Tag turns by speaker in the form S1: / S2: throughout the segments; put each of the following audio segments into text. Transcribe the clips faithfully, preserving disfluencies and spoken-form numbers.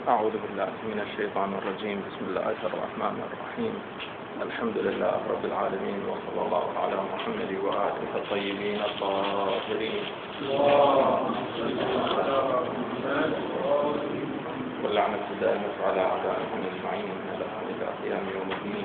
S1: أعوذ بالله من الشيطان الرجيم. بسم الله الرحمن الرحيم. الحمد لله رب العالمين، وصلى الله على محمد وآله الطيبين الطاهرين، واللعنة الدائمة على أعدائهم أجمعين إلى قيام يوم الدين.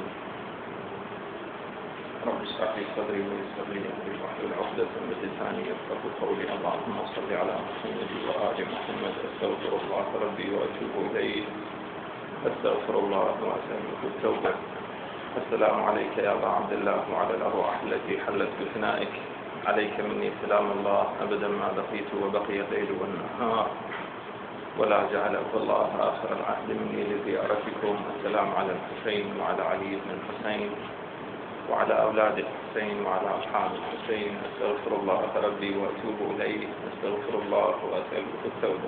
S1: رب اشرح لي صدري ويسر لي أمري واحلل عقدة من لساني يفقهوا قولي. اللهم صل على محمد وآل محمد. أستغفر الله ربي وأتوب إليه، أستغفر الله وأسأله التوبة. السلام عليك يا أبا عبد الله وعلى الأرواح التي حلت بفنائك. عليك مني سلام الله أبدا ما بقيت وبقي الليل والنهار، ولا جعله الله آخر العهد مني لزيارتكم. السلام على الحسين وعلى علي بن الحسين وعلى أولاد الحسين وعلى أصحاب الحسين. أستغفر الله ربي وأتوب إليه، أستغفر الله وأسأله التوبة.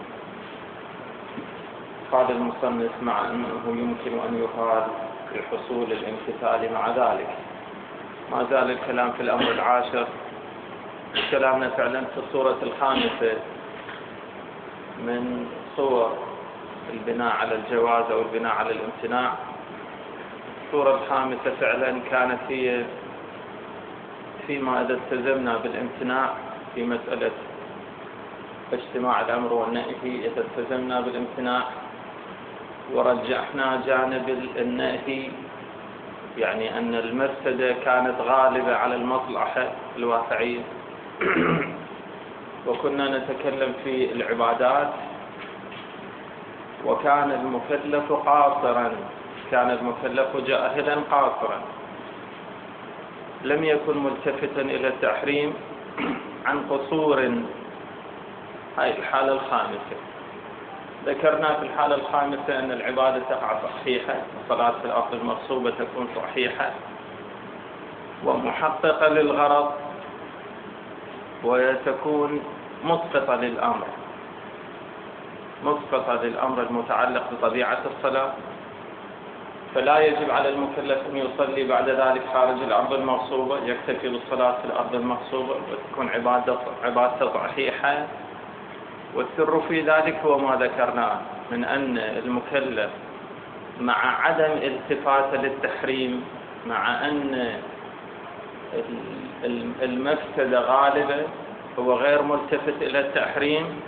S1: قال المصنف: مع أنه يمكن أن يقال في حصول الامتثال مع ذلك. ما زال الكلام في الأمر العاشر. كلامنا فعلا في الصورة الخامسة من صور البناء على الجواز أو البناء على الامتناع. الصورة الخامسة فعلا كانت هي فيما إذا التزمنا بالامتناع في مسألة اجتماع الأمر والنهي، إذا التزمنا بالامتناع ورجحنا جانب النهي، يعني أن المفسدة كانت غالبة على المصلحة الواقعية. وكنا نتكلم في العبادات، وكان المكلف قاصرا، كان المكلف جاهلا قاصرا، لم يكن ملتفتا إلى التحريم عن قصور. هاي الحالة الخامسة. ذكرنا في الحالة الخامسة أن العبادة تقع صحيحة، الصلاة في الأرض المغصوبة تكون صحيحة ومحققة للغرض، وتكون مسقطة للأمر، مسقطة للأمر المتعلق بطبيعة الصلاة. فلا يجب على المكلف أن يصلي بعد ذلك خارج الأرض المغصوبة، يكتفي بالصلاة في الأرض المغصوبة وتكون عبادة عبادة صحيحة. والسر في ذلك هو ما ذكرناه من أن المكلف مع عدم التفاته للتحريم، مع أن المفسدة غالبة، هو غير ملتفت إلى التحريم،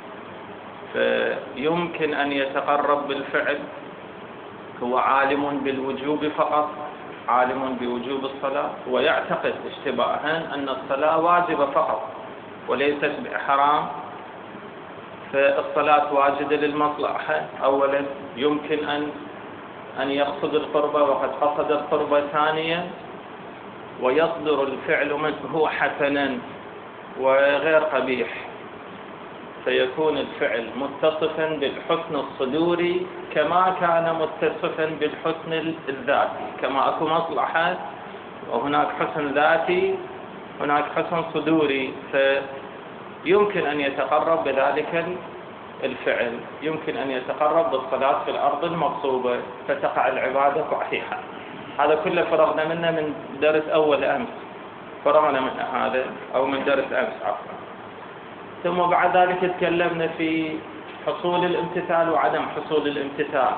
S1: فيمكن أن يتقرب بالفعل. هو عالم بالوجوب فقط، عالم بوجوب الصلاة، ويعتقد اشتباها أن الصلاة واجبة فقط وليست بحرام، فالصلاة واجدة للمصلحة. أولا يمكن أن أن يقصد القربة وقد قصد القربة. ثانيا ويصدر الفعل منه حسنا وغير قبيح، فيكون الفعل متصفا بالحسن الصدوري كما كان متصفا بالحسن الذاتي. كما أكو مصلحة وهناك حسن ذاتي، هناك حسن صدوري، فيمكن أن يتقرب بذلك الفعل، يمكن أن يتقرب بالصلاة في الأرض المغصوبة فتقع العبادة صحيحة. هذا كله فرغنا منه من درس أول أمس، فرغنا من هذا أو من درس أمس عفوا. ثم بعد ذلك تكلمنا في حصول الامتثال وعدم حصول الامتثال.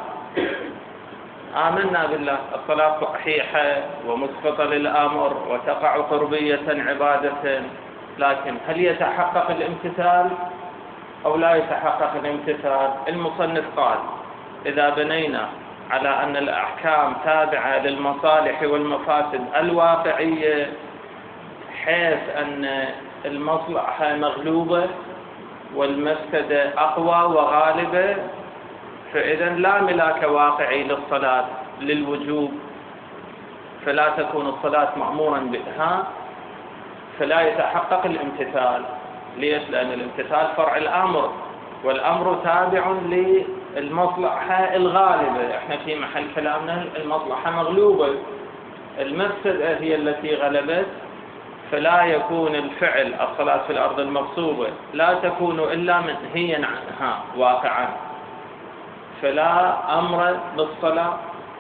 S1: آمنا بالله الصلاة صحيحة ومسقطة للأمر وتقع قربية عبادة، لكن هل يتحقق الامتثال أو لا يتحقق الامتثال؟ المصنف قال: إذا بنينا على أن الأحكام تابعة للمصالح والمفاسد الواقعية، حيث أن المصلحة مغلوبة والمفسدة أقوى وغالبة، فإذا لا ملاك واقعي للصلاة للوجوب، فلا تكون الصلاة مأمورا بها، فلا يتحقق الامتثال. ليش؟ لأن الامتثال فرع الأمر، والأمر تابع للمصلحة الغالبة. احنا في محل كلامنا المصلحة مغلوبة، المفسدة هي التي غلبت، فلا يكون الفعل الصلاة في الأرض المغصوبة لا تكون إلا منهيا عنها واقعا، فلا أمر بالصلاة.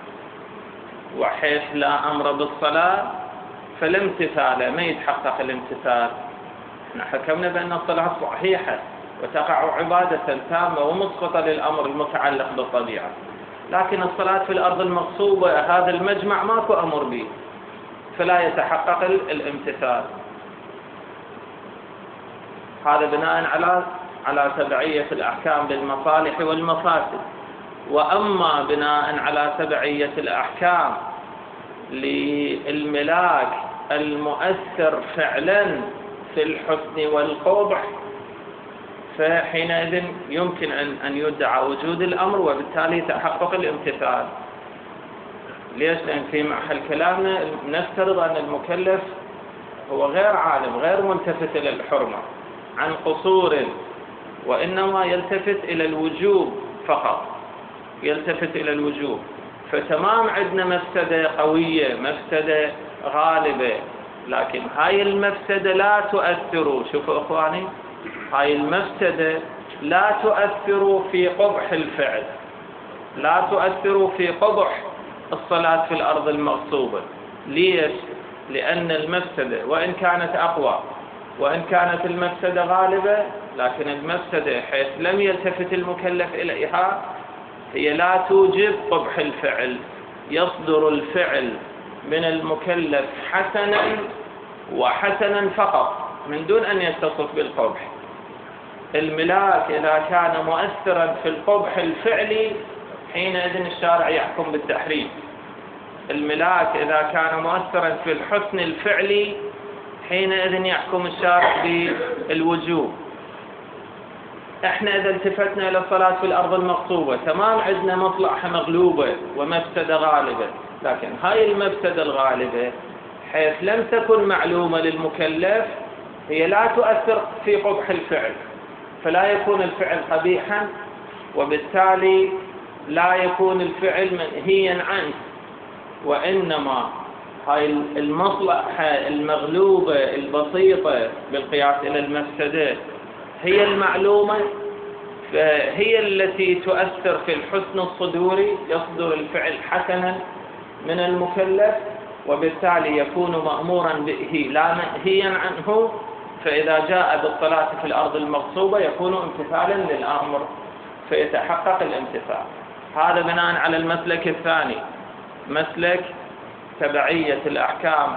S1: وحيث لا أمر بالصلاة فلا امتثال، ما يتحقق الامتثال. احنا حكمنا بأن الصلاة صحيحة، وتقع عبادة تامة ومسقطة للأمر المتعلق بالطبيعة. لكن الصلاة في الأرض المغصوبة هذا المجمع ماكو أمر به، فلا يتحقق الامتثال. هذا بناء على على تبعية الأحكام للمصالح والمفاسد. وأما بناء على تبعية الأحكام للملاك المؤثر فعلا في الحسن والقبح، فحينئذ يمكن أن أن يدعى وجود الأمر وبالتالي تحقق الامتثال. ليش؟ لأن في محل كلامنا نفترض أن المكلف هو غير عالم، غير ملتفت إلى الحرمة عن قصور، وإنما يلتفت إلى الوجوب فقط، يلتفت إلى الوجوب. فتمام عندنا مفسدة قوية، مفسدة غالبة، لكن هاي المفسدة لا تؤثر، شوفوا إخواني، هاي المفسدة لا تؤثر في قبح الفعل، لا تؤثر في قبح الصلاة في الأرض المغصوبة. ليش؟ لأن المفسدة وإن كانت أقوى، وإن كانت المفسدة غالبة، لكن المفسدة حيث لم يلتفت المكلف إليها هي لا توجب قبح الفعل. يصدر الفعل من المكلف حسنا وحسنا فقط من دون أن يتصف بالقبح. الملاك إذا كان مؤثرا في القبح الفعلي حينئذ الشارع يحكم بالتحريم. الملاك إذا كان مؤثرا في الحسن الفعلي حينئذ يحكم الشارع بالوجوب. احنا إذا التفتنا إلى الصلاة في الأرض المغصوبة تمام عندنا مصلحة مغلوبة ومفسدة غالبة، لكن هاي المفسدة الغالبة حيث لم تكن معلومة للمكلف هي لا تؤثر في قبح الفعل، فلا يكون الفعل قبيحا، وبالتالي لا يكون الفعل منهيا عنه. وإنما هاي المصلحة المغلوبة البسيطة بالقياس إلى المفسدة هي المعلومة، فهي التي تؤثر في الحسن الصدوري، يصدر الفعل حسنا من المكلف، وبالتالي يكون مأمورا به لا منهيا عنه. فإذا جاء بالصلاة في الأرض المغصوبة يكون امتثالا للأمر، فيتحقق الامتثال. هذا بناء على المسلك الثاني، مسلك تبعية الأحكام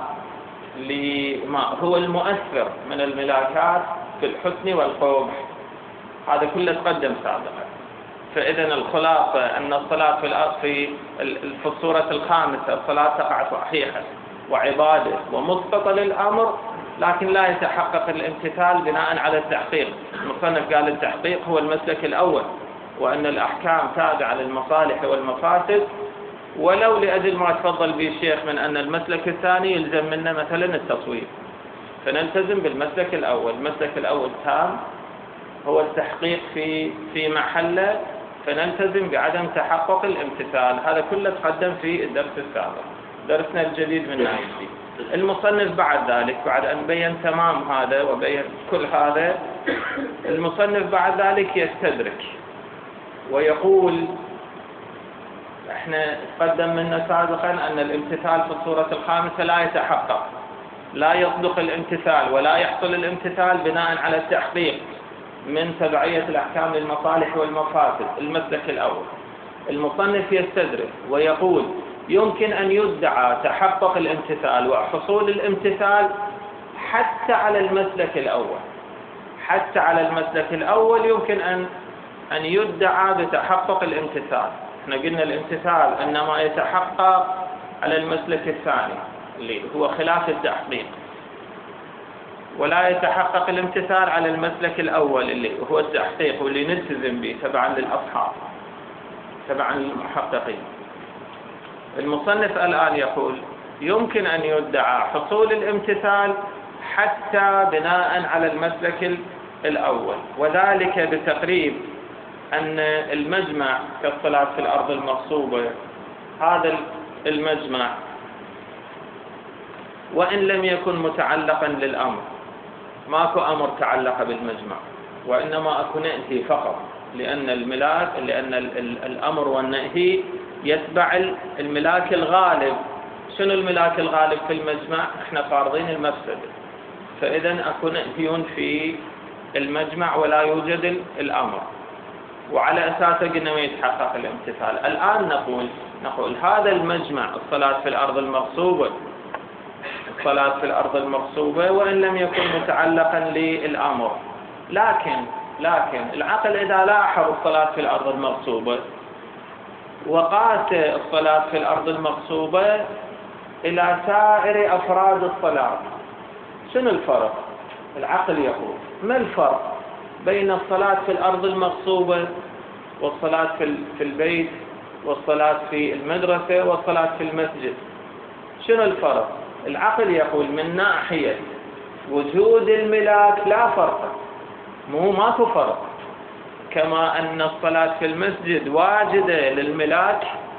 S1: لما هو المؤثر من الملاكات في الحسن والقبح. هذا كله تقدم سابقا. فإذا الخلاصة أن الصلاة في الأرض في في الصورة الخامسة الصلاة تقع صحيحة وعبادة ومسقطة للأمر، لكن لا يتحقق الامتثال بناء على التحقيق. المصنف قال التحقيق هو المسلك الأول، وأن الأحكام تابعة للمصالح والمفاسد، ولو لأجل ما تفضل به الشيخ من أن المسلك الثاني يلزم منا مثلا التصويب، فنلتزم بالمسلك الأول. المسلك الأول تام، هو التحقيق في في محله، فنلتزم بعدم تحقق الامتثال. هذا كله تقدم في الدرس السابق، درسنا الجديد من ناحية. المصنف بعد ذلك، بعد أن بين تمام هذا وبين كل هذا، المصنف بعد ذلك يستدرك ويقول: احنا تقدم منا سابقا أن الامتثال في الصورة الخامسة لا يتحقق، لا يصدق الامتثال ولا يحصل الامتثال بناء على التحقيق من تبعية الأحكام للمصالح والمفاسد، المسلك الأول. المصنف يستدرك ويقول: يمكن أن يدعى تحقق الامتثال وحصول الامتثال حتى على المسلك الأول، حتى على المسلك الأول يمكن أن أن يدعى بتحقق الامتثال. احنا قلنا الامتثال إنما يتحقق على المسلك الثاني اللي هو خلاف التحقيق، ولا يتحقق الامتثال على المسلك الأول اللي هو التحقيق واللي نلتزم به تبعا للأصحاب، تبعا للمحققين. المصنف الآن يقول: يمكن أن يدعى حصول الامتثال حتى بناء على المسلك الأول، وذلك بتقريب أن المجمع كالصلاة في الأرض المغصوبة، هذا المجمع وإن لم يكن متعلقا للأمر، ماكو أمر تعلق بالمجمع، وإنما أكو نهي فقط، لأن الملاك لأن الأمر والنهي يتبع الملاك الغالب. شنو الملاك الغالب في المجمع؟ احنا فارضين المفسدة، فإذا أكو نهي في المجمع ولا يوجد الأمر، وعلى أساسه قلنا ما يتحقق الامتثال. الآن نقول نقول هذا المجمع، الصلاة في الأرض المغصوبة، الصلاة في الأرض المغصوبة وإن لم يكن متعلقا للأمر، لكن لكن العقل إذا لاحظ الصلاة في الأرض المغصوبة وقاس الصلاة في الأرض المغصوبة إلى سائر أفراد الصلاة، شنو الفرق؟ العقل يقول ما الفرق بين الصلاة في الأرض المغصوبة والصلاة في البيت والصلاة في المدرسة والصلاة في المسجد؟ شنو الفرق؟ العقل يقول من ناحية وجود الملاك لا فرق، مو ماكو فرق، كما أن الصلاة في المسجد واجدة للملاك،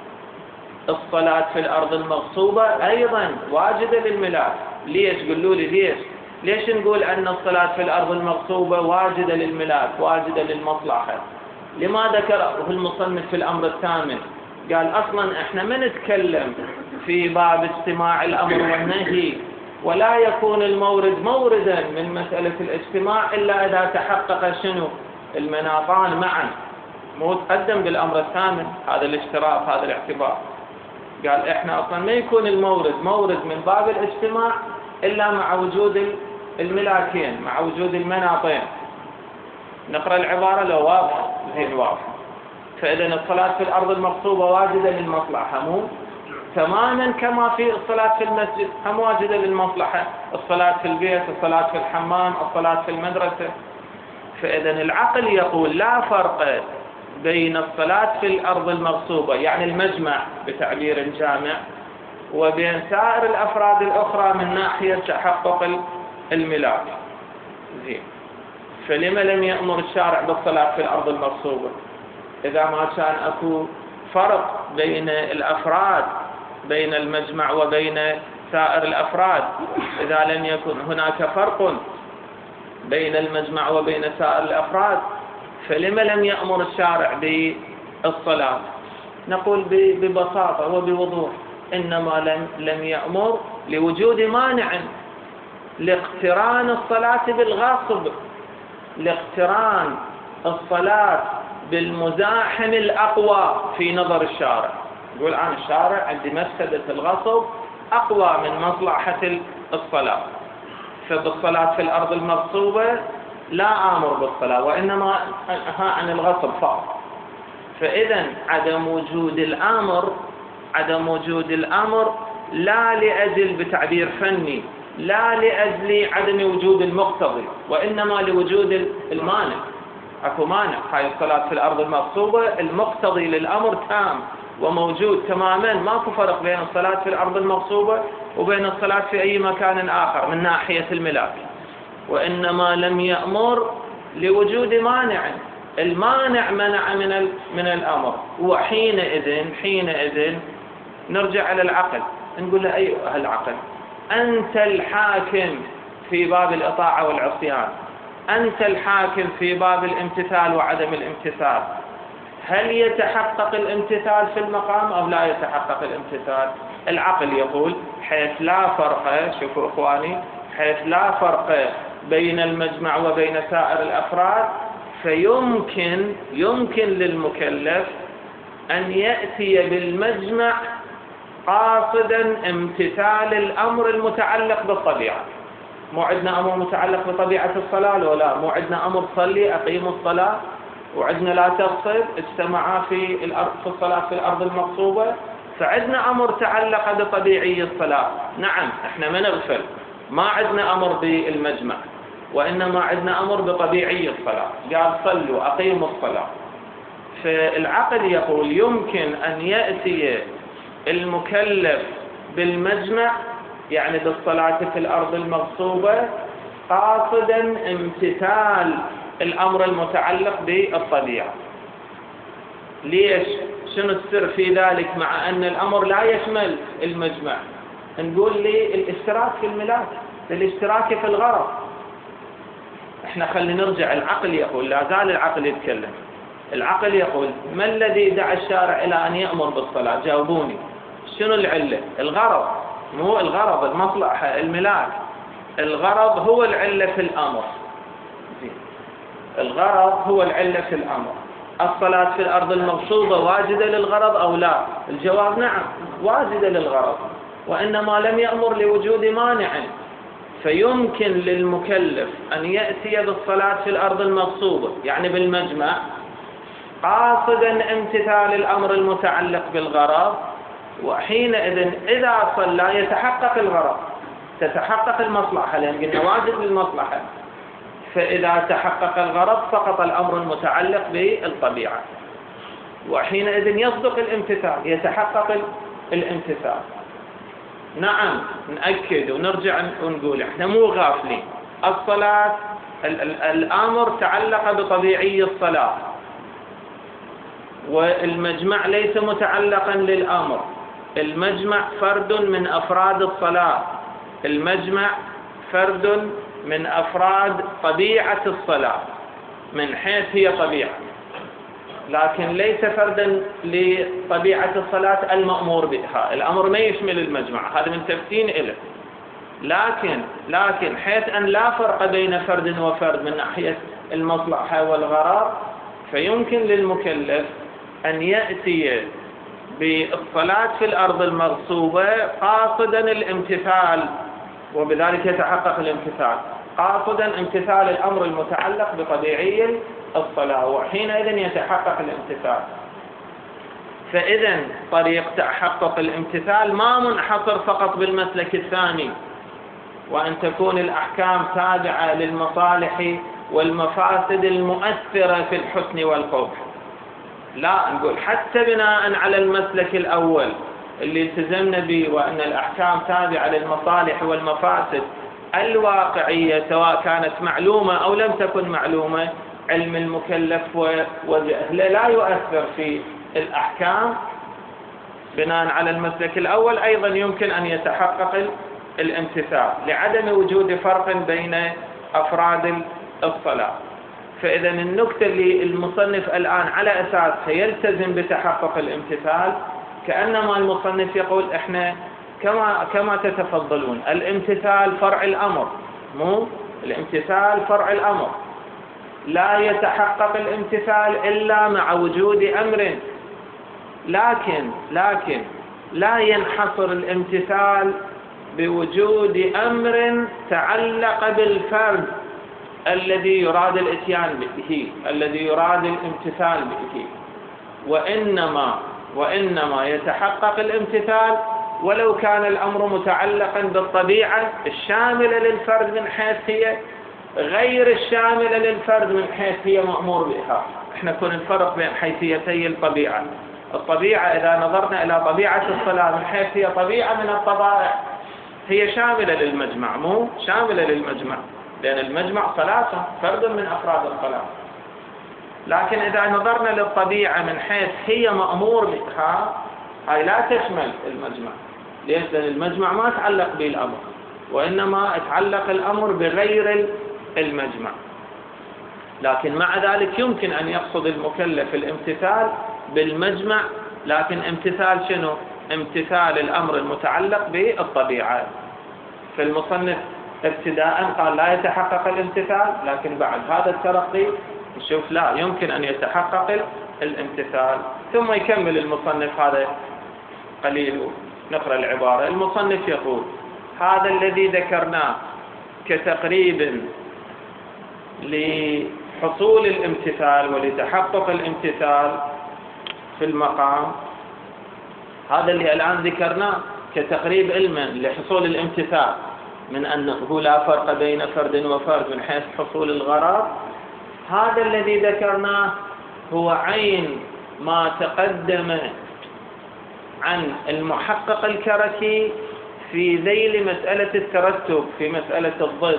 S1: الصلاة في الأرض المغصوبة أيضا واجدة للملاك. ليش؟ قولوا لي ليش؟ ليش نقول أن الصلاة في الأرض المغصوبة واجدة للملاك، واجدة للمصلحة؟ لما ذكره المصنف في الأمر الثامن؟ قال أصلا إحنا ما نتكلم في باب اجتماع الأمر والنهي، ولا يكون المورد موردا من مسألة الاجتماع إلا إذا تحقق شنو؟ المناطان معا، مو تقدم بالأمر الثامن هذا الاشتراك، هذا الاعتبار. قال إحنا أصلا ما يكون المورد مورد من باب الاجتماع إلا مع وجود الملاكين، مع وجود المناطين. نقرأ العبارة لو واضح زين واضح. فإذا الصلاة في الأرض المغصوبة واجدة للمصلحة، مو تماما كما في الصلاة في المسجد هم واجدة للمصلحة، الصلاة في البيت، الصلاة في الحمام، الصلاة في المدرسة. فإذا العقل يقول لا فرق بين الصلاة في الأرض المغصوبة يعني المجمع بتعبير جامع وبين سائر الأفراد الأخرى من ناحية تحقق الملاك. زين، فلما لم يأمر الشارع بالصلاة في الأرض المغصوبة إذا ما كان أكو فرق بين الأفراد، بين المجمع وبين سائر الأفراد؟ إذا لم يكن هناك فرق بين المجمع وبين سائر الأفراد فلما لم يأمر الشارع بالصلاة؟ نقول ببساطة وبوضوح إنما لم, لم يأمر لوجود مانع لاقتران الصلاة بالغاصب، لاقتران الصلاة بالمزاحم الأقوى في نظر الشارع. يقول أنا الشارع عندي مفسدة الغصب أقوى من مصلحة الصلاة، فبالصلاة في الأرض المغصوبة لا آمر بالصلاة وإنما أنهى عن الغصب فقط. فإذا عدم وجود الأمر عدم وجود الأمر لا لأجل بتعبير فني لا لأجل عدم وجود المقتضي، وإنما لوجود المانع. أكو مانع، هاي الصلاة في الأرض المغصوبة المقتضي للأمر تام وموجود تماما، ماكو فرق بين الصلاة في الأرض المغصوبة وبين الصلاة في أي مكان آخر من ناحية الملاك، وإنما لم يأمر لوجود مانع، المانع منع من من الأمر. وحينئذ حينئذ نرجع على العقل نقول له أيها العقل أنت الحاكم في باب الإطاعة والعصيان، أنت الحاكم في باب الامتثال وعدم الامتثال، هل يتحقق الامتثال في المقام أو لا يتحقق الامتثال؟ العقل يقول حيث لا فرق، شوفوا إخواني، حيث لا فرق بين المجمع وبين سائر الأفراد فيمكن يمكن للمكلف أن يأتي بالمجمع قاصدا امتثال الأمر المتعلق بالطبيعة. مو عندنا أمر متعلق بطبيعة الصلاة ولا مو عندنا أمر صلي أقيموا الصلاة، وعندنا لا تغصب، اجتمعا في الأرض في الصلاة في الأرض المغصوبة، فعندنا أمر تعلق بطبيعي الصلاة. نعم احنا ما نغفل، ما عندنا أمر بالمجمع وإنما عندنا أمر بطبيعي الصلاة، قال صلوا أقيموا الصلاة. فالعقل يقول يمكن أن يأتي المكلف بالمجمع يعني بالصلاة في الأرض المغصوبة قاصدا امتثال الأمر المتعلق بالطبيعة. ليش؟ شنو السر في ذلك مع أن الأمر لا يشمل المجمع؟ نقول لي الاشتراك في الملاك، الاشتراك في الغرض. احنا خلينا نرجع، العقل يقول، لا زال العقل يتكلم، العقل يقول ما الذي دعا الشارع إلى أن يأمر بالصلاة؟ جاوبوني، شنو العلة؟ الغرض، مو الغرض المصلحة الملاك، الغرض هو العلة في الأمر. الغرض هو العلة في الأمر. الصلاة في الأرض المغصوبة واجدة للغرض أو لا؟ الجواب نعم، واجدة للغرض، وإنما لم يأمر لوجود مانع، فيمكن للمكلف أن يأتي بالصلاة في الأرض المغصوبة يعني بالمجمع قاصدا امتثال الأمر المتعلق بالغرض، وحينئذ إذا صلى يتحقق الغرض، تتحقق المصلحة، لأن قلنا واجب للمصلحة، فإذا تحقق الغرض سقط الأمر المتعلق بالطبيعة، وحينئذ يصدق الامتثال، يتحقق الامتثال. نعم نأكد ونرجع ونقول احنا مو غافلين، الصلاة الأمر تعلق بطبيعي الصلاة، والمجمع ليس متعلقا للأمر، المجمع فرد من أفراد الصلاة، المجمع فرد من أفراد طبيعة الصلاة من حيث هي طبيعة، لكن ليس فردا لطبيعة الصلاة المأمور بها، الأمر ما يشمل المجمع، هذا من تفتين إله، لكن لكن حيث أن لا فرق بين فرد وفرد من ناحية المصلحة والغرض، فيمكن للمكلف أن يأتي بالصلاة في الأرض المغصوبة قاصدا الامتثال، وبذلك يتحقق الامتثال، قاصدا امتثال الأمر المتعلق بطبيعي الصلاة، وحينئذ يتحقق الامتثال. فإذا طريق تحقق الامتثال ما منحصر فقط بالمسلك الثاني، وأن تكون الأحكام تابعة للمصالح والمفاسد المؤثرة في الحسن والقبح، لا، نقول حتى بناء على المسلك الأول اللي التزمنا به، وأن الأحكام تابعة للمصالح والمفاسد الواقعية سواء كانت معلومة أو لم تكن معلومة، علم المكلف وجهله لا يؤثر في الأحكام. بناء على المسلك الأول أيضا يمكن أن يتحقق الامتثال لعدم وجود فرق بين أفراد الصلاة. فإذا النكتة اللي المصنف الآن على أساسها يلتزم بتحقق الامتثال، كأنما المصنف يقول إحنا كما كما تتفضلون، الامتثال فرع الأمر، مو الامتثال فرع الأمر، لا يتحقق الامتثال إلا مع وجود أمر، لكن لكن لا ينحصر الامتثال بوجود أمر تعلق بالفرد الذي يراد الاتيان به، الذي يراد الامتثال به، وإنما وإنما يتحقق الامتثال ولو كان الأمر متعلقا بالطبيعة الشاملة للفرد من حيث هي غير الشاملة للفرد من حيث هي مأمور بها. احنا كنا نفرق بين حيثيتي الطبيعة. الطبيعة إذا نظرنا إلى طبيعة الصلاة من حيث هي طبيعة من الطبائع هي شاملة للمجمع، مو شاملة للمجمع، لأن المجمع صلاة فرد من أفراد الصلاة. لكن إذا نظرنا للطبيعة من حيث هي مأمور بها، هاي لا تشمل المجمع، لأن المجمع ما تعلق به الأمر، وإنما تعلق الأمر بغير المجمع. لكن مع ذلك يمكن أن يقصد المكلف الامتثال بالمجمع، لكن امتثال شنو؟ امتثال الأمر المتعلق بالطبيعة. فالمصنف ابتداء قال لا يتحقق الامتثال، لكن بعد هذا الترقي نشوف لا، يمكن أن يتحقق الامتثال. ثم يكمل المصنف هذا قليل، نقرأ العبارة. المصنف يقول: هذا الذي ذكرناه كتقريب لحصول الامتثال ولتحقق الامتثال في المقام، هذا اللي الآن ذكرناه كتقريب علما لحصول الامتثال من أنه لا فرق بين فرد وفرد من حيث حصول الغرض، هذا الذي ذكرناه هو عين ما تقدم عن المحقق الكركي في ذيل مسألة الترتب، في مسألة الضد.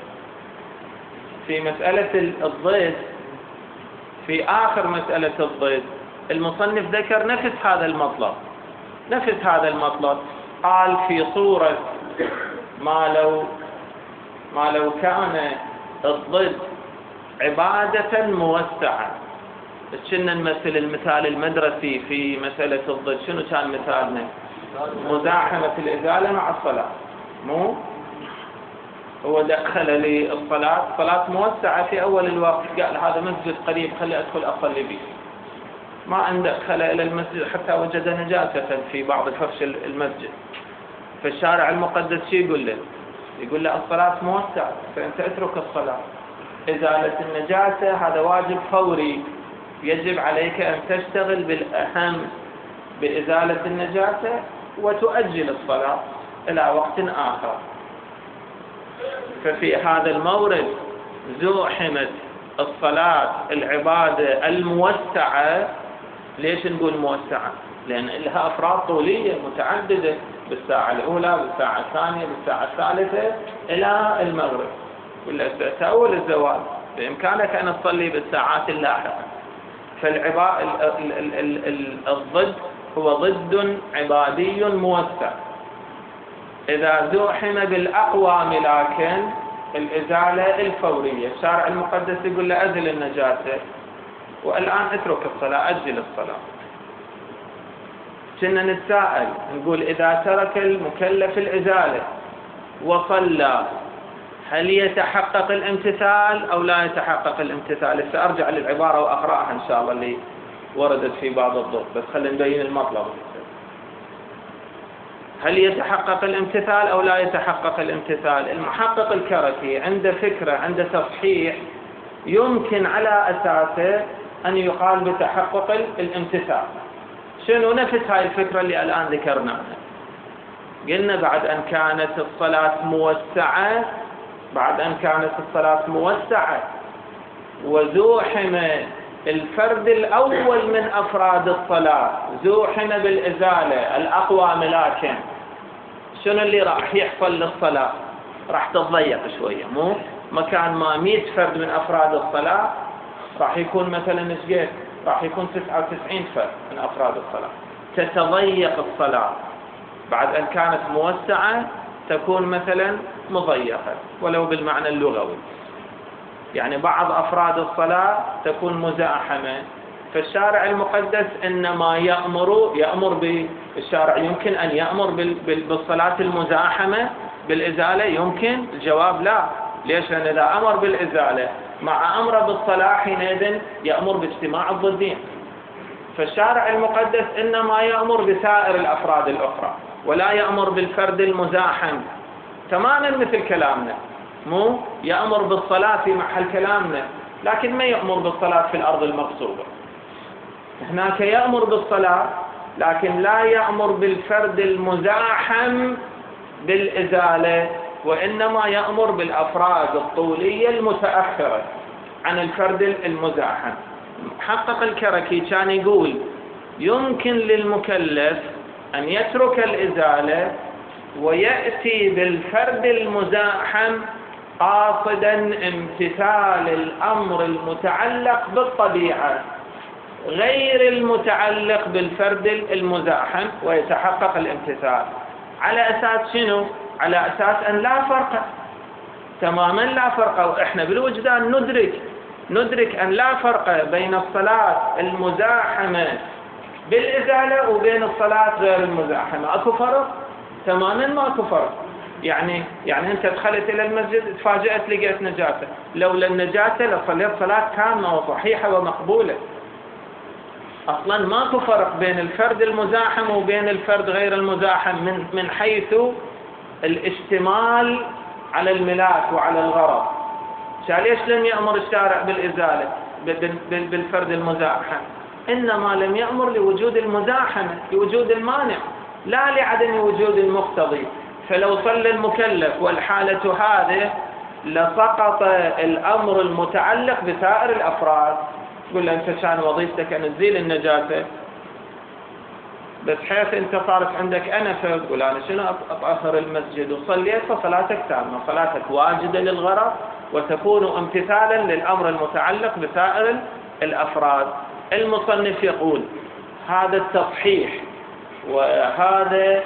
S1: في مسألة الضد في آخر مسألة الضد المصنف ذكر نفس هذا المطلب، نفس هذا المطلب، قال في صورة ما لو ما لو كان الضد عبادة موسعة. كنا نمثل المثال المدرسي في مسألة الضد، شنو كان مثالنا؟ مزاحمة الإزالة مع الصلاة، مو هو دخل للصلاة صلاة موسعة في أول الوقت، قال هذا مسجد قريب خلي أدخل أصلي به، ما أن دخل إلى المسجد حتى وجد نجاسة في بعض فرش المسجد. فالشارع المقدس شو يقول له؟ يقول له الصلاة موسعة فأنت اترك الصلاة. إزالة النجاسة هذا واجب فوري، يجب عليك أن تشتغل بالأهم بإزالة النجاسة وتؤجل الصلاة إلى وقت آخر. ففي هذا المورد زوحمت الصلاة العبادة الموسعة. ليش نقول موسعة؟ لأن لها أفراد طولية متعددة، بالساعة الأولى بالساعة الثانية بالساعة الثالثة إلى المغرب ولا أول الزوال، بإمكانك أن تصلي بالساعات اللاحقة. فالضد هو ضد عبادي موسع. إذا زوحم بالأقوام لكن الإزالة الفورية، الشارع المقدس يقول له أزل النجاسة والآن اترك الصلاة، أجل الصلاة. كنا نتساءل نقول إذا ترك المكلف الإزالة وصلى هل يتحقق الامتثال أو لا يتحقق الامتثال؟ سأرجع للعبارة وأقرأها إن شاء الله اللي وردت في بعض الضوء، بس خلينا نبين المطلب. هل يتحقق الامتثال أو لا يتحقق الامتثال؟ المحقق الكركي عنده فكرة، عنده تصحيح يمكن على أساسه أن يقال بتحقق الامتثال. شنو نفس هاي الفكرة اللي الآن ذكرناها؟ قلنا بعد أن كانت الصلاة موسعة بعد أن كانت الصلاة موسعة وزوحم الفرد الأول من أفراد الصلاة، زوحم بالإزالة الأقوام، لكن شنو اللي راح يحصل للصلاة؟ راح تتضيق شوية، مو مكان ما مئة فرد من أفراد الصلاة راح يكون مثلا نشقيت راح يكون تسعة وتسعين فرد من أفراد الصلاة، تتضيق الصلاة. بعد أن كانت موسعة تكون مثلا مضيقة ولو بالمعنى اللغوي، يعني بعض أفراد الصلاة تكون مزاحمة. فالشارع المقدس إنما يأمر يأمر بالشارع يمكن أن يأمر بالصلاة المزاحمة بالإزالة؟ يمكن. الجواب لا. ليش؟ لأن إذا أمر بالإزالة مع أمر بالصلاة حينئذ يأمر باجتماع الضدين. فالشارع المقدس إنما يأمر بسائر الأفراد الأخرى ولا يأمر بالفرد المزاحم، تماما مثل كلامنا، مو يأمر بالصلاة في محل كلامنا لكن ما يأمر بالصلاة في الأرض المغصوبة. هناك يأمر بالصلاة لكن لا يأمر بالفرد المزاحم بالإزالة، وإنما يأمر بالأفراد الطولية المتأخرة عن الفرد المزاحم. محقق الكركي كان يقول يمكن للمكلف أن يترك الإزالة ويأتي بالفرد المزاحم قاصدا امتثال الأمر المتعلق بالطبيعة غير المتعلق بالفرد المزاحم ويتحقق الامتثال. على أساس شنو؟ على أساس أن لا فرق، تماما لا فرق. وإحنا بالوجدان ندرك ندرك أن لا فرق بين الصلاة المزاحمة بالإزالة وبين الصلاة غير المزاحمة. أكو فرق؟ تماما ما أكو فرق. يعني يعني أنت دخلت إلى المسجد تفاجأت لقيت نجاسة، لولا النجاسة لصليت صلاة تامة وصحيحة ومقبولة. أصلا ماكو فرق بين الفرد المزاحم وبين الفرد غير المزاحم من من حيث الاشتمال على الملاك وعلى الغرض. ليش لم يأمر الشارع بالإزالة بالفرد المزاحم؟ إنما لم يأمر لوجود المزاحمة، لوجود المانع، لا لعدم وجود المقتضي. فلو صلى المكلف والحالة هذه لسقط الأمر المتعلق بسائر الأفراد. تقول له أنت كان وظيفتك أن تزيل النجاسة، بس حيث أنت صارت عندك أنفة تقول أنا شنو أطهر المسجد وصليت، فصلاتك تامة، صلاتك واجدة للغرض وتكون امتثالا للأمر المتعلق بسائر الأفراد. المصنف يقول هذا التصحيح وهذا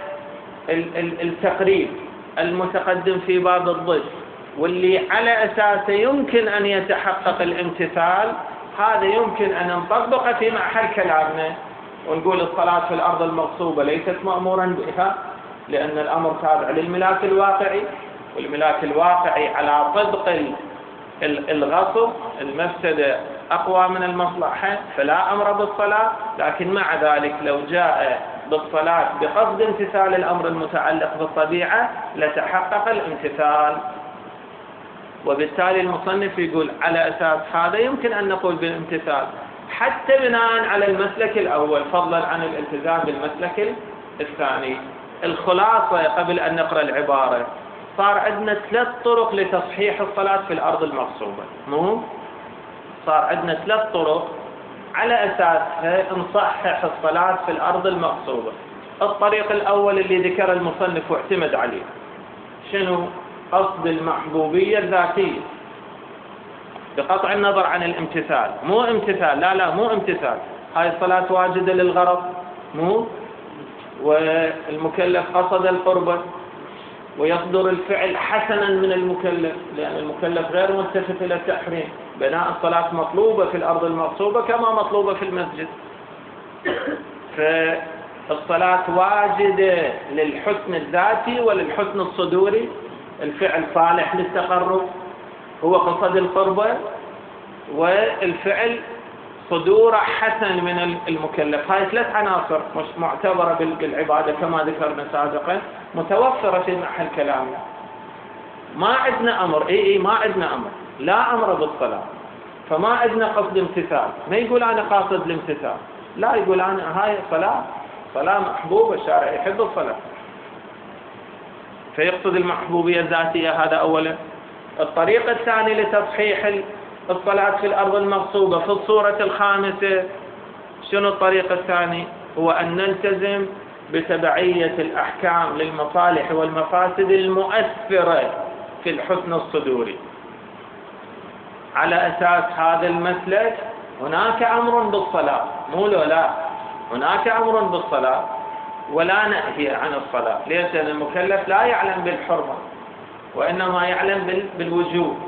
S1: التقريب المتقدم في باب الضد واللي على أساسه يمكن أن يتحقق الامتثال، هذا يمكن أن نطبقه في محل كلامنا ونقول الصلاة في الأرض المغصوبة ليست مأمورا بها لأن الأمر تابع للملاك الواقعي، والملاك الواقعي على طبق الغصب، المفسدة أقوى من المصلحة، فلا أمر بالصلاة. لكن مع ذلك لو جاء بالصلاة بقصد امتثال الأمر المتعلق بالطبيعة لتحقق الامتثال. وبالتالي المصنف يقول على أساس هذا يمكن أن نقول بالامتثال حتى بناء على المسلك الأول فضلا عن الالتزام بالمسلك الثاني. الخلاصة قبل أن نقرأ العبارة، صار عندنا ثلاث طرق لتصحيح الصلاة في الأرض المغصوبة. مو صار عندنا ثلاث طرق على أساسها نصحح الصلاة في الأرض المغصوبة. الطريق الأول اللي ذكر المصنف واعتمد عليه، شنو؟ قصد المحبوبية الذاتية بقطع النظر عن الامتثال. مو امتثال، لا لا مو امتثال، هاي الصلاة واجدة للغرض، مو والمكلف قصد القربة ويصدر الفعل حسنا من المكلف، لأن المكلف غير ملتفت إلى التحريم. بناء الصلاة مطلوبة في الأرض المغصوبة كما مطلوبة في المسجد. فالصلاة واجدة للحسن الذاتي وللحسن الصدوري. الفعل صالح للتقرب، هو قصد القربة، والفعل صدور حسن من المكلف. هاي ثلاث عناصر مش معتبرة بالعبادة كما ذكرنا سابقا، متوفرة في محل كلامنا. ما عندنا أمر، إي إي ما عندنا أمر، لا أمر بالصلاة، فما عندنا قصد امتثال. ما يقول أنا قاصد الامتثال، لا، يقول أنا هاي صلاة صلاة محبوبة، الشارع يحب الصلاة، فيقصد المحبوبية الذاتية. هذا أولا. الطريقة الثانية لتصحيح الصلاة في الأرض المغصوبة في الصورة الخامسة، شنو الطريقة الثانية؟ هو أن نلتزم بتبعية الأحكام للمصالح والمفاسد المؤثرة في الحسن الصدوري. على أساس هذا المسلك هناك أمر بالصلاة، مو لا، هناك أمر بالصلاة ولا نهي عن الصلاة. ليش؟ لأن المكلف لا يعلم بالحرمة وإنما يعلم بالوجوب.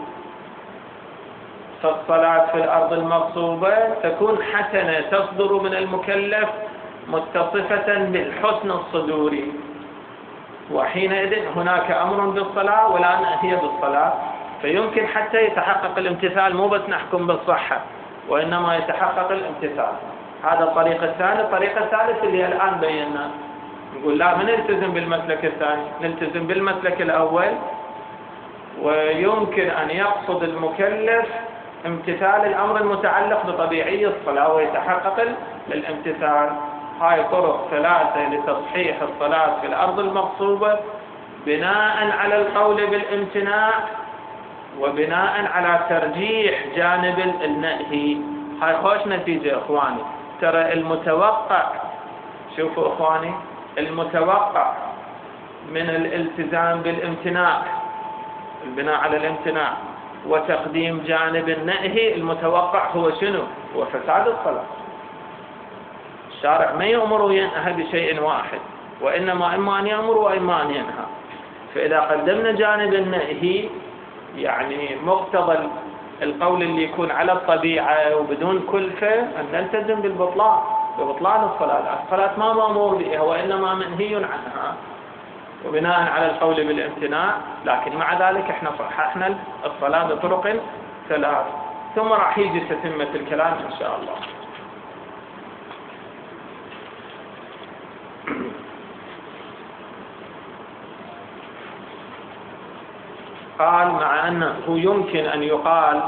S1: فالصلاة في الأرض المغصوبة تكون حسنة تصدر من المكلف متصفة بالحسن الصدوري، وحينئذ هناك أمر بالصلاة ولا نهي بالصلاة، فيمكن حتى يتحقق الامتثال، مو بس نحكم بالصحة وإنما يتحقق الامتثال. هذا الطريقة الثانية. الطريقة الثالثة اللي الآن بينا، نقول لا، ما نلتزم بالمسلك الثاني، نلتزم بالمسلك الأول، ويمكن أن يقصد المكلف امتثال الأمر المتعلق بطبيعي الصلاة ويتحقق الامتثال. هاي طرق ثلاثة لتصحيح الصلاة في الأرض المغصوبة بناء على القول بالامتناع وبناء على ترجيح جانب النهي. هاي خوش نتيجة إخواني. ترى المتوقع، شوفوا إخواني، المتوقع من الالتزام بالامتناع، البناء على الامتناع وتقديم جانب النهي، المتوقع هو شنو؟ هو فساد الصلاة. الشارع ما يأمر وينهى بشيء واحد، وإنما إما أن يأمر وإما أن ينهى. فإذا قدمنا جانب النهي يعني مقتضى القول اللي يكون على الطبيعة وبدون كلفة أن نلتزم بالبطلان، ببطلان الصلاة. الصلاة ما مأمور بها وإنما منهي عنها، وبناء على القول بالامتناع. لكن مع ذلك احنا صححنا الصلاة بطرق ثلاث، ثم راح يجي تتمة الكلام إن شاء الله. قال مع أنه يمكن أن يقال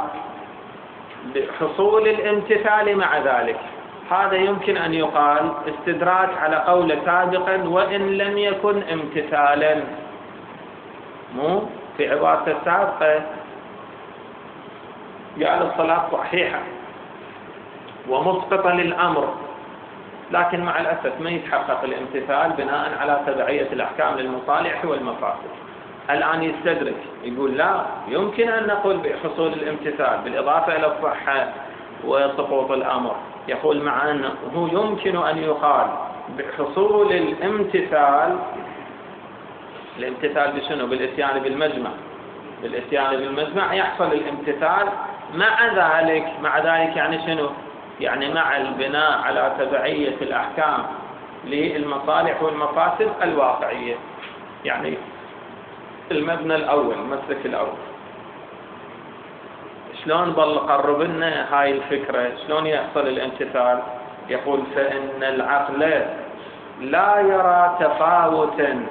S1: بحصول الامتثال مع ذلك. هذا يمكن أن يقال استدراك على قول سابقا وإن لم يكن امتثالا. مو في عبارة السابقة قال الصلاة صحيحة ومسقطة للأمر، لكن مع الأسف ما يتحقق الامتثال بناء على تبعية الأحكام للمصالح والمفاسد. الآن يستدرك، يقول لا، يمكن أن نقول بحصول الامتثال بالإضافة إلى الصحة وسقوط الأمر. يقول مع أنه يمكن أن يقال بحصول الامتثال. الامتثال بشنو؟ بالاتيان بالمجمع. بالاتيان بالمجمع يحصل الامتثال. مع ذلك مع ذلك يعني شنو؟ يعني مع البناء على تبعية الأحكام للمصالح والمفاسد الواقعية. يعني المبنى الأول، المسلك الأول. شلون بل قرب لنا هاي الفكرة؟ شلون يحصل الامتثال؟ يقول فإن العقل لا يرى تفاوتا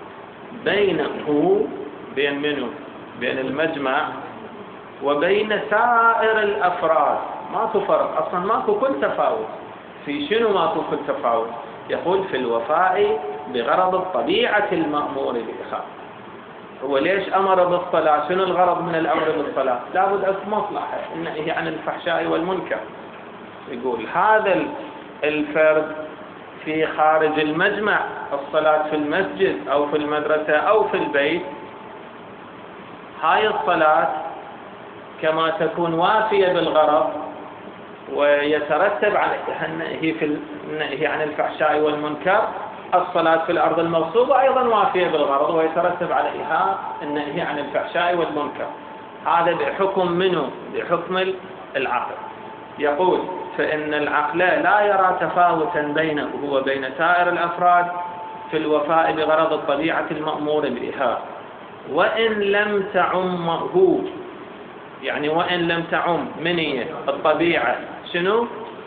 S1: بينه بين منه بين المجمع وبين سائر الأفراد. ماكو فرق أصلا، ماكو كل تفاوت. في شنو ماكو كل تفاوت؟ يقول في الوفاء بغرض الطبيعة المأمور بها. هو ليش أمر بالصلاة؟ شنو الغرض من الأمر بالصلاة؟ لابد أن مصلحة، النهي عن الفحشاء والمنكر. يقول هذا الفرد في خارج المجمع، الصلاة في المسجد أو في المدرسة أو في البيت، هاي الصلاة كما تكون وافية بالغرض ويترتب عليها النهي في النهي عن الفحشاء والمنكر، الصلاة في الأرض المغصوبة أيضا وافية بالغرض ويترتب عليها النهي عن الفحشاء والمنكر. هذا بحكم منه؟ بحكم العقل. يقول فإن العقل لا يرى تفاوتا بينه وبين سائر الأفراد في الوفاء بغرض الطبيعة المأمور بها، وإن لم تعمه. يعني وإن لم تعم منية الطبيعة شنو؟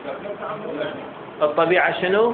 S1: الطبيعة شنو؟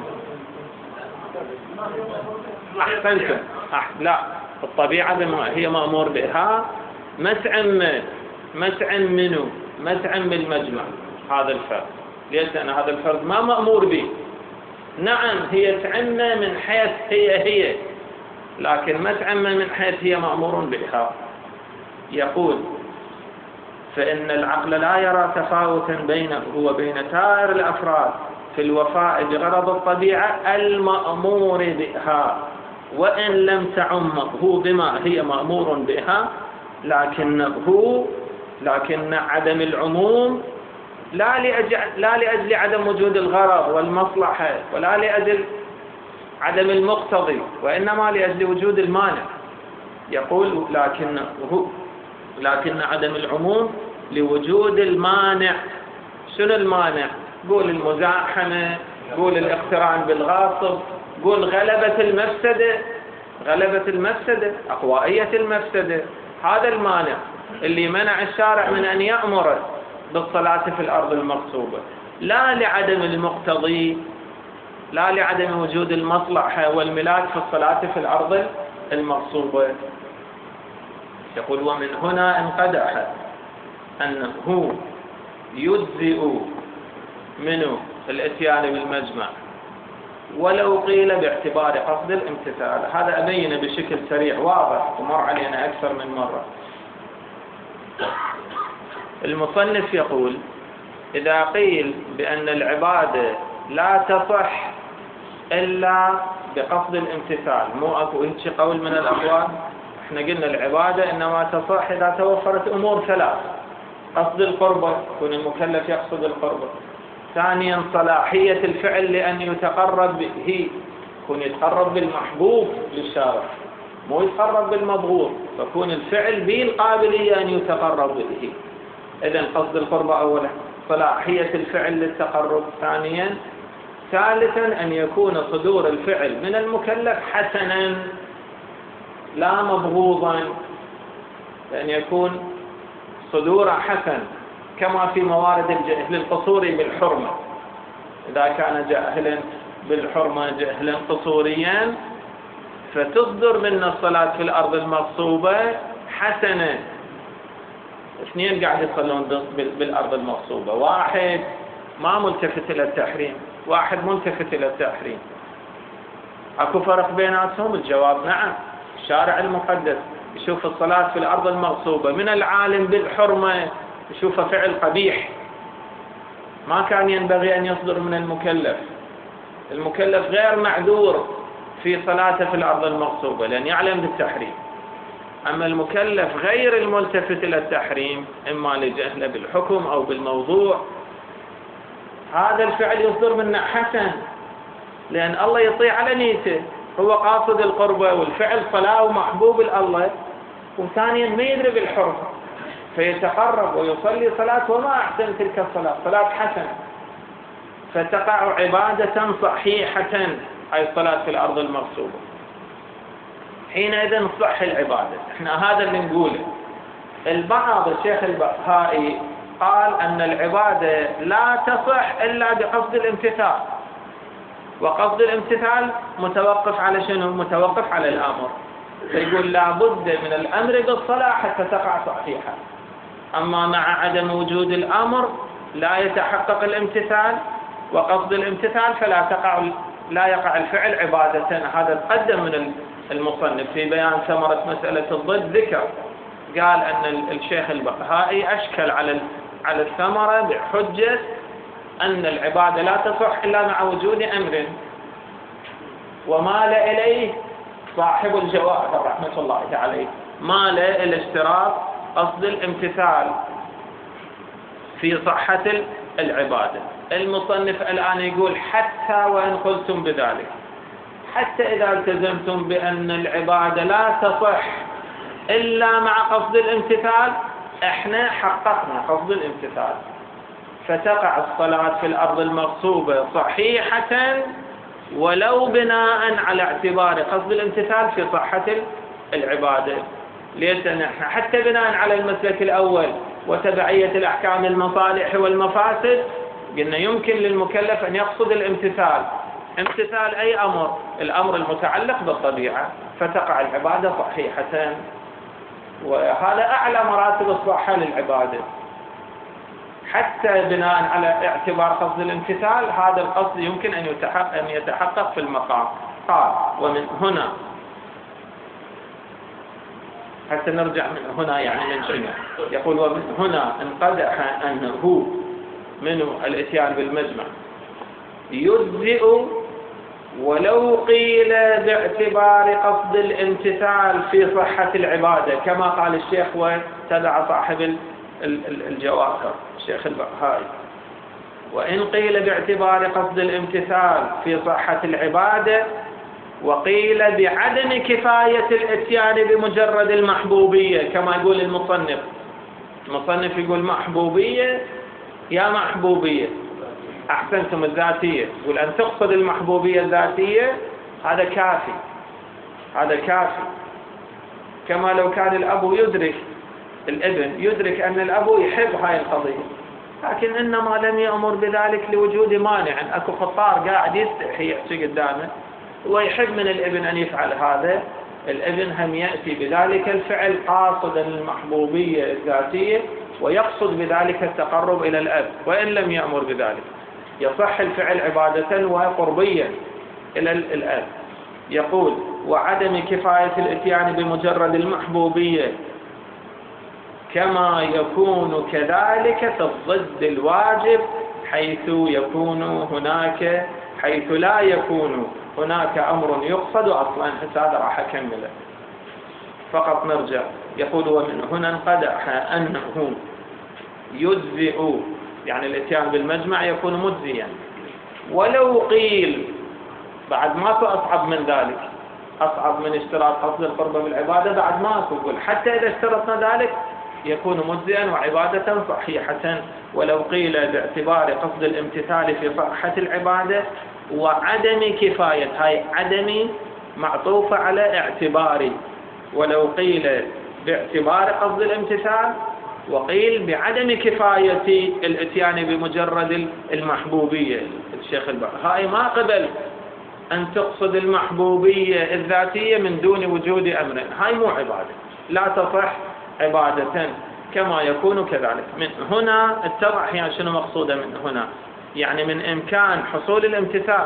S1: أحسنتم. أح... لا، الطبيعة بما هي مأمور بها ما تعم ما تعم منه ما تعم بالمجمع هذا الفرد. ليش؟ لأن هذا الفرد ما مأمور به. نعم هي تعم من حيث هي هي، لكن ما تعم من حيث هي مأمور بها. يقول فإن العقل لا يرى تفاوتا بينه وبين سائر الأفراد في الوفاء بغرض الطبيعة المأمور بها، وإن لم تعمه بما هي مأمور بها، لكنه لكن عدم العموم لا لأجل, لا لأجل عدم وجود الغرض والمصلحة ولا لأجل عدم المقتضي، وإنما لأجل وجود المانع. يقول لكنه لكن عدم العموم لوجود المانع. شنو المانع؟ قول المزاحمة، قول الاقتران بالغاصب، قول غلبة المفسدة غلبة المفسدة أقوائية المفسدة. هذا المانع اللي منع الشارع من أن يأمر بالصلاة في الأرض المغصوبة، لا لعدم المقتضي، لا لعدم وجود المصلحة والملاك في الصلاة في الأرض المغصوبة. يقول ومن هنا انقدح أنه يجزئ منه الاتيان بالمجمع ولو قيل باعتبار قصد الامتثال. هذا أبين بشكل سريع واضح ومر علينا أكثر من مرة. المصنف يقول إذا قيل بأن العبادة لا تصح إلا بقصد الامتثال، مو أكو هيك قول من الأقوال؟ احنا قلنا العبادة إنما تصح إذا توفرت أمور ثلاث: قصد القربة، يكون المكلف يقصد القربة. ثانيا صلاحية الفعل لأن يتقرب به، يكون يتقرب بالمحبوب للشارع مو يتقرب بالمبغوض، فيكون الفعل به القابلية أن يتقرب به. إذن قصد القربة أولا، صلاحية الفعل للتقرب ثانيا، ثالثا أن يكون صدور الفعل من المكلف حسنا لا مبغوضا، لأن يكون صدور حسن كما في موارد الجهل القصور بالحرمة. إذا كان جاهلا بالحرمة جهلا قصوريا فتصدر من الصلاة في الأرض المغصوبة حسنة. اثنين قاعد يصلون بالأرض المغصوبة، واحد ما ملتفت إلى التحريم، واحد ملتفت إلى التحريم، أكو فرق بيناتهم؟ الجواب نعم. الشارع المقدس يشوف الصلاة في الأرض المغصوبة من العالم بالحرمة يشوف فعل قبيح ما كان ينبغي أن يصدر من المكلف. المكلف غير معذور في صلاته في الأرض المغصوبة لأن يعلم بالتحريم. أما المكلف غير الملتفت إلى التحريم إما لجهله بالحكم أو بالموضوع، هذا الفعل يصدر منه حسن لأن الله يطيع على نيته، هو قاصد القربة والفعل صلاة ومحبوب الله، وثانيا ما يدري بالحرمة فيتقرب ويصلي صلاة وما أحسن تلك الصلاة، صلاة حسنة، فتقع عبادة صحيحة أي الصلاة في الأرض المغصوبة. حينئذ تصح العبادة. احنا هذا اللي نقوله. البعض الشيخ البهائي قال أن العبادة لا تصح إلا بقصد الامتثال، وقصد الامتثال متوقف على شنو؟ متوقف على الأمر. فيقول لا بد من الأمر بالصلاة حتى تقع صحيحة، أما مع عدم وجود الأمر لا يتحقق الامتثال، وقصد الامتثال فلا تقع لا يقع الفعل عبادة. هذا تقدم من المصنف في بيان ثمرة مسألة الضد. ذكر قال أن الشيخ البهائي أشكل على على الثمرة بحجة أن العبادة لا تصح إلا مع وجود أمر، ومال إليه صاحب الجواهر رحمة الله عليه، مال إلى اشتراط قصد الامتثال في صحة العبادة. المصنف الآن يقول حتى وإن قلتم بذلك، حتى إذا التزمتم بأن العبادة لا تصح إلا مع قصد الامتثال، احنا حققنا قصد الامتثال، فتقع الصلاة في الأرض المغصوبة صحيحة ولو بناء على اعتبار قصد الامتثال في صحة العبادة. ليش؟ لأن احنا حتى بناء على المسلك الأول وتبعية الأحكام المصالح والمفاسد قلنا يمكن للمكلف أن يقصد الامتثال. امتثال أي أمر؟ الأمر المتعلق بالطبيعة، فتقع العبادة صحيحة، وهذا أعلى مراتب الصحة للعبادة. حتى بناء على اعتبار قصد الامتثال هذا القصد يمكن أن يتحقق, أن يتحقق في المقام. قال ومن هنا، حتى نرجع من هنا يعني من شنو؟ يقول ومن هنا انقدح أنه منه الاتيان بالمجمع يجزئ ولو قيل باعتبار قصد الامتثال في صحة العبادة، كما قال الشيخ وتبع صاحب الجواهر الشيخ البهائي. وإن قيل باعتبار قصد الامتثال في صحة العبادة، وقيل بعدم كفاية الاتيان بمجرد المحبوبية، كما يقول المصنف. المصنف يقول محبوبية يا محبوبية، أحسنتم الذاتية، يقول أن تقصد المحبوبية الذاتية هذا كافي، هذا كافي. كما لو كان الأب يدرك الابن يدرك أن الأب يحب هاي القضية، لكن إنما لم يأمر بذلك لوجود مانع. أكو خطار قاعد يستحي يحكي قدامه ويحب من الابن أن يفعل هذا، الابن هم يأتي بذلك الفعل قاصدا المحبوبية الذاتية ويقصد بذلك التقرب إلى الأب، وإن لم يأمر بذلك يصح الفعل عبادة وقربية إلى الأب. يقول وعدم كفاية الاتيان بمجرد المحبوبية كما يكون كذلك في الضد الواجب، حيث يكون هناك حيث لا يكون هناك أمر يقصد أصلا. هذا راح أكمله فقط نرجع. يقول ومن هنا انقدح أنه يجزئ، يعني الاتيان بالمجمع يكون مجزيا، ولو قيل بعد ما أصعب من ذلك، أصعب من اشتراط قصد القرب بالعبادة بعد ما أقول، حتى إذا اشترطنا ذلك يكون مجزئا وعبادة صحيحة. ولو قيل باعتبار قصد الامتثال في صحة العبادة وعدم كفاية، هاي عدمي معطوفة على اعتباري، ولو قيل باعتبار قصد الامتثال وقيل بعدم كفاية الاتيان بمجرد المحبوبية. الشيخ البهائي ما قبل أن تقصد المحبوبية الذاتية من دون وجود أمر، هاي مو عبادة، لا تصح عبادة كما يكون كذلك. من هنا اتضح يعني شنو مقصوده من هنا، يعني من إمكان حصول الامتثال.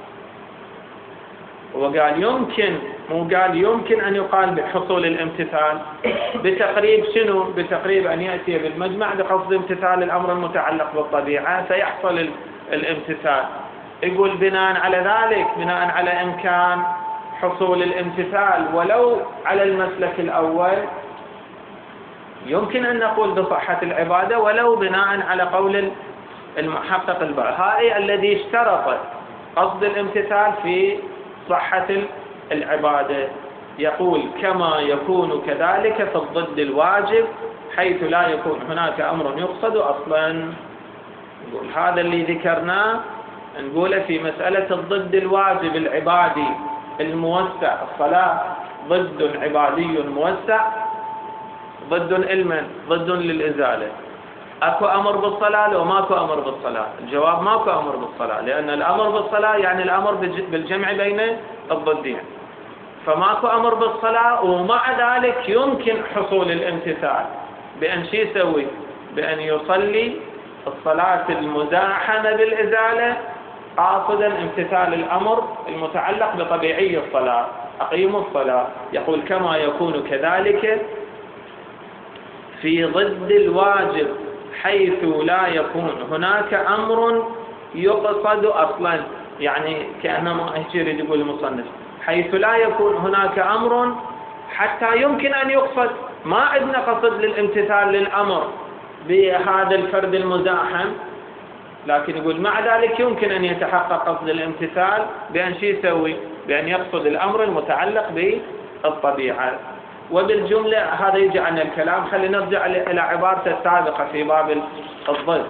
S1: وقال يمكن، مو قال يمكن أن يقال بحصول الامتثال بتقريب شنو؟ بتقريب أن يأتي بالمجمع بقصد امتثال الأمر المتعلق بالطبيعة فيحصل الامتثال. يقول بناء على ذلك، بناء على إمكان حصول الامتثال ولو على المسلك الأول، يمكن أن نقول بصحة العبادة ولو بناء على قول المحقق البهائي الذي اشترط قصد الامتثال في صحة العبادة. يقول كما يكون كذلك في الضد الواجب، حيث لا يكون هناك أمر يقصد أصلا. نقول هذا اللي ذكرناه نقوله في مسألة الضد الواجب العبادي الموسع، الصلاة ضد عبادي موسع ضد لمن؟ ضد للإزالة. أكو أمر بالصلاة لو ماكو أمر بالصلاة؟ الجواب ماكو أمر بالصلاة، لأن الأمر بالصلاة يعني الأمر بالجمع بين الضدين، فماكو أمر بالصلاة. ومع ذلك يمكن حصول الامتثال بأن شي يسوي؟ بأن يصلي الصلاة المزاحمة بالإزالة قاصدا امتثال الأمر المتعلق بطبيعي الصلاة، أقيموا الصلاة. يقول كما يكون كذلك في ضد الواجب، حيث لا يكون هناك أمر يقصد أصلا، يعني كأنما يريد يقول المصنف حيث لا يكون هناك أمر حتى يمكن أن يقصد. ما عندنا قصد للامتثال للأمر بهذا الفرد المزاحم، لكن يقول مع ذلك يمكن أن يتحقق قصد الامتثال بأن شي يسوي؟ بأن يقصد الأمر المتعلق بالطبيعة. وبالجملة هذا يجي عن الكلام. خلينا نرجع إلى عبارته السابقة في باب الضد.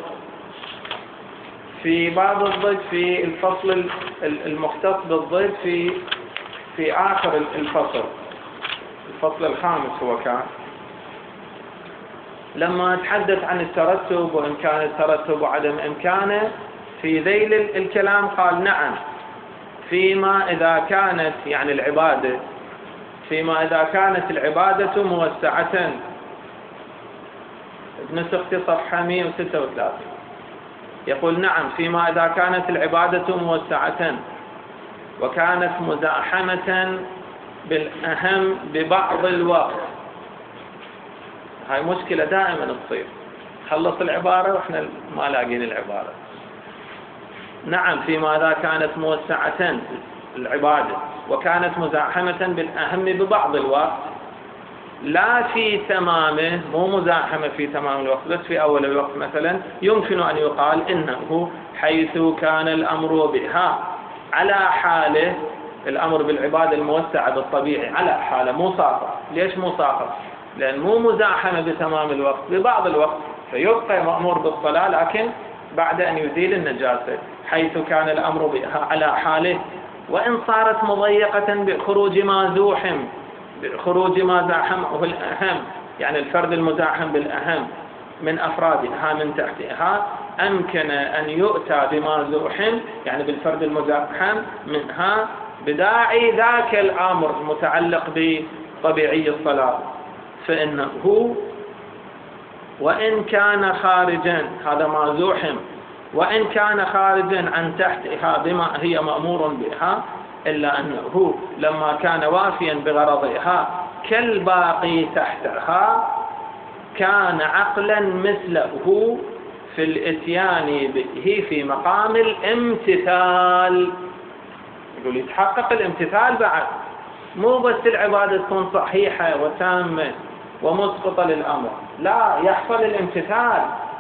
S1: في باب الضد في الفصل المختص بالضد في في آخر الفصل، الفصل الخامس هو كان، لما تحدث عن الترتب وإمكان الترتب وعدم إمكانه، في ذيل الكلام قال نعم فيما إذا كانت يعني العبادة فيما إذا كانت العبادة موسعة. بنسخ صفحة مئة وستة وثلاثين يقول نعم فيما إذا كانت العبادة موسعة وكانت مزاحمة بالأهم ببعض الوقت. هاي مشكلة دائما تصير، خلص العبارة وإحنا ما لاقين العبارة. نعم فيما إذا كانت موسعة العبادة وكانت مزاحمة بالأهم ببعض الوقت، لا في تمامه، مو مزاحمة في تمام الوقت بس في أول الوقت مثلا، يمكن أن يقال إنه حيث كان الأمر بها على حاله، الأمر بالعبادة الموسعة بالطبيعي على حاله مو ساقط. ليش مو ساقط؟ لأن مو مزاحمة بتمام الوقت، ببعض الوقت، فيبقى مأمور بالصلاة لكن بعد أن يزيل النجاسة. حيث كان الأمر بها على حاله، وإن صارت مضيقة بخروج ما زوحم، بخروج ما زاحمه الأهم، يعني الفرد المزاحم بالأهم من أفرادها من تحتها، أمكن أن يؤتى بما زوحم يعني بالفرد المزاحم منها بداعي ذاك الأمر المتعلق بطبيعي الصلاة، فإنه وإن كان خارجا، هذا ما زوحم، وإن كان خارجا عن تحتها بما هي مأمور بها، إلا أنه لما كان وافيا بغرضها كالباقي تحتها كان عقلا مثله في الاتيان به في مقام الامتثال. يقول يتحقق الامتثال بعد، مو بس العبادة تكون صحيحة وتامة ومسقطة للأمر، لا، يحصل الامتثال.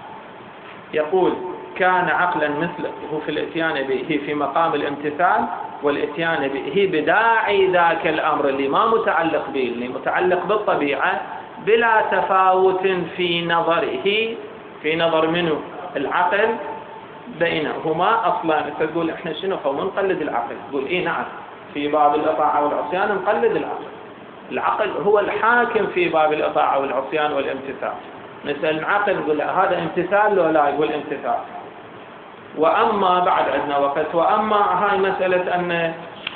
S1: يقول كان عقلا مثله في الاتيان به في مقام الامتثال، والاتيان به بداعي ذاك الأمر اللي ما متعلق به، اللي متعلق بالطبيعة، بلا تفاوت في نظره، في نظر منه العقل بينهما أصلا. تقول إحنا شنو قوم نقلد العقل؟ تقول إيه نعم في باب الإطاعة والعصيان نقلد العقل، العقل هو الحاكم في باب الإطاعة والعصيان والامتثال. نسأل العقل نقول هذا امتثال لو لا؟ يقول امتثال. وأما بعد عندنا وقت، وأما هاي مسألة أن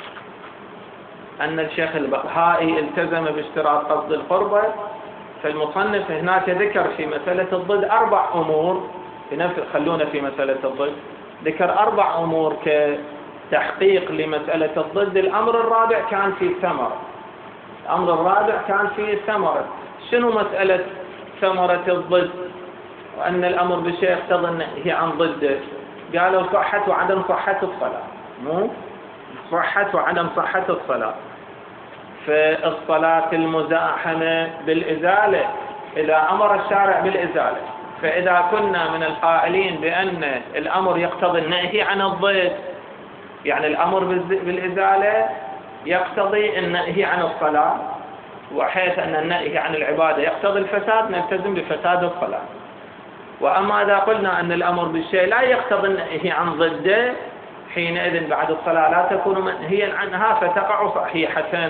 S1: أن الشيخ البقهائي التزم باشتراط قصد القربة، فالمصنف هناك ذكر في مسألة الضد أربع أمور، خلونا في مسألة الضد، ذكر أربع أمور كتحقيق لمسألة الضد. الأمر الرابع كان في ثمرة، الأمر الرابع كان في ثمرة. شنو مسألة ثمرة الضد؟ وأن الأمر بشيء يقتضي النهي عن ضده. قالوا صحة وعدم صحة الصلاة، مو صحة وعدم صحة الصلاة. فالصلاة المزاحمة بالإزالة إذا أمر الشارع بالإزالة، فإذا كنا من القائلين بأن الأمر يقتضي النهي عن الضد، يعني الأمر بالإزالة يقتضي النهي عن الصلاة، وحيث أن النهي عن العبادة يقتضي الفساد نلتزم بفساد الصلاة. وأما إذا قلنا أن الأمر بالشيء لا يقتضي النهي عن ضده، حينئذ بعد الصلاة لا تكون منهيا عنها فتقع صحيحة.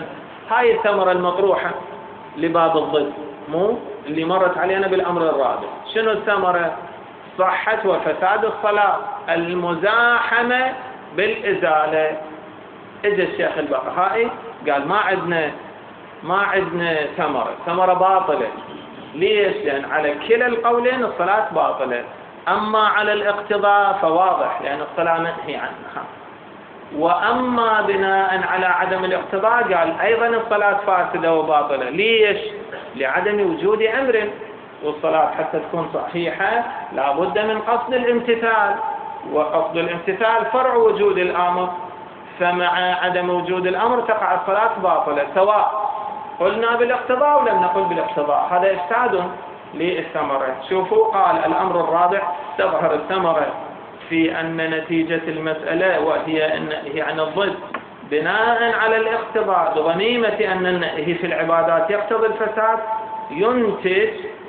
S1: هاي الثمرة المطروحة لباب الضد، مو اللي مرت علينا بالأمر الرابع. شنو الثمرة؟ صحة وفساد الصلاة، المزاحمة بالإزالة. اجى الشيخ البقهائي قال ما عندنا ما عندنا ثمرة، ثمرة باطلة. ليش؟ لأن على كلا القولين الصلاة باطلة، أما على الاقتضاء فواضح لأن الصلاة منهي عنها، وأما بناء على عدم الاقتضاء قال أيضا الصلاة فاسدة وباطلة. ليش؟ لعدم وجود أمر، والصلاة حتى تكون صحيحة لا بد من قصد الامتثال، وقصد الامتثال فرع وجود الأمر، فمع عدم وجود الأمر تقع الصلاة باطلة، سواء قلنا بالاقتضاء ولم نقل بالاقتضاء. هذا إفساد للثمرة. شوفوا قال الأمر الرابع تظهر الثمرة في أن نتيجة المسألة وهي النهي عن الضد بناء على الاقتضاء بضميمة أن النهي في العبادات يقتضي الفساد، ينتج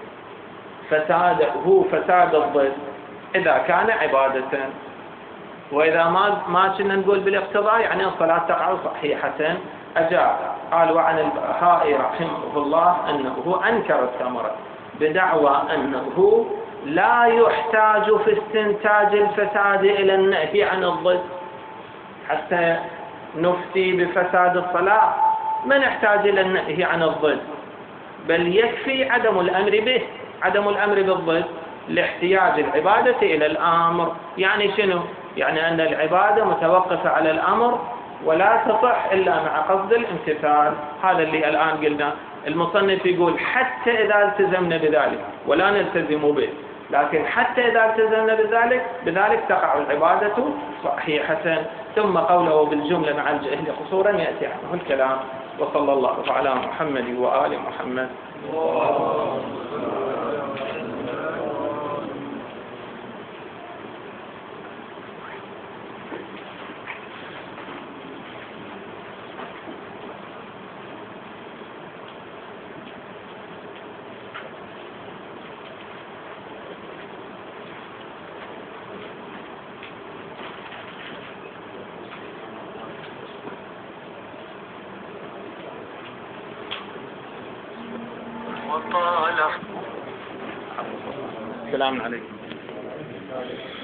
S1: فساده فساد الضد إذا كان عبادة. وإذا ما ما كنا نقول بالاقتضاء يعني الصلاة تقع صحيحة. أجاب قال وعن البقهائي رحمه الله أنه أنكر الثمرة بدعوى أنه لا يحتاج في استنتاج الفساد إلى النهي عن الضد حتى نفتي بفساد الصلاة، ما نحتاج إلى النهي عن الضد، بل يكفي عدم الأمر به، عدم الأمر بالضد لاحتياج العبادة إلى الأمر. يعني شنو؟ يعني أن العبادة متوقفة على الأمر ولا تصح إلا مع قصد الامتثال. هذا اللي الآن قلنا. المصنف يقول حتى إذا التزمنا بذلك، ولا نلتزم به، لكن حتى إذا التزمنا بذلك بذلك تقع العبادة صحيحة. ثم قوله بالجملة مع الجهل قصورا يأتي عنه الكلام. وصلى الله على محمد وآل محمد. السلام عليكم.